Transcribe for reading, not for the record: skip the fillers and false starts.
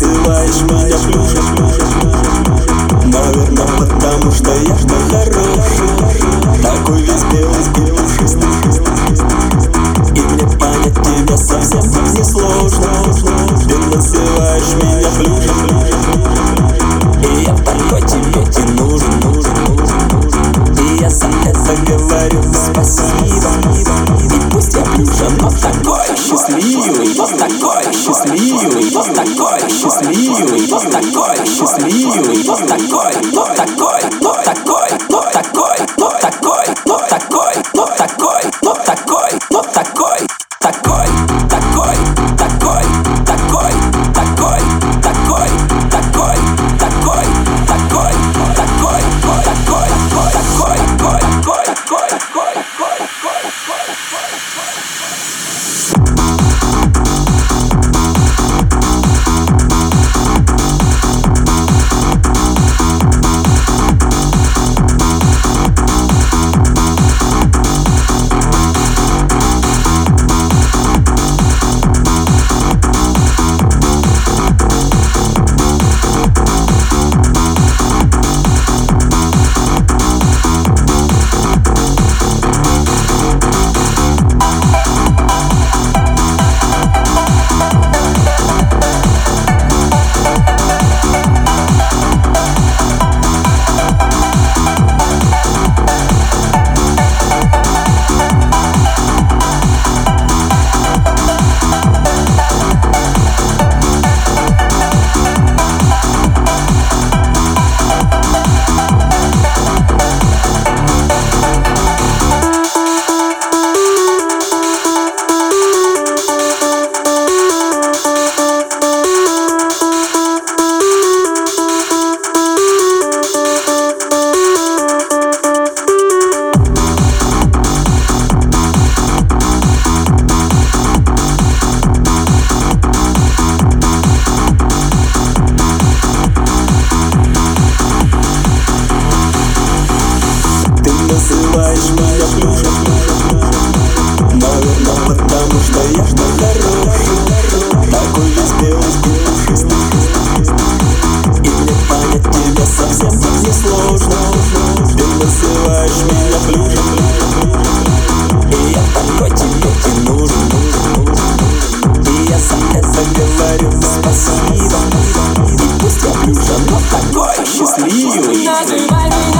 называешь меня плюшем. Наверное, потому что я что хороший, такой весь белый и пушистый. И мне понять тебя совсем не сложно. Ты называешь меня плюшем, и я такой тебе и нужен. И я за это говорю спасибо. И пусть я плюша, но такой счастливый, но такой счастливый, но такой счастливый, но такой счастливый, но такой, но такой, но такой, но такой, но такой, но такой, но такой, но такой, но такой, такой, такой, такой, такой, такой, такой, такой, такой, такой, называешь меня плюшем. Наверное, потому что я что хороший, такой весь белый и пушистый. И мне понять тебя совсем не сложно. Ты называешь меня плюшем, и я такой тебе и нужен. И я за это говорю спасибо. И пусть я плюша, но такой счастливый.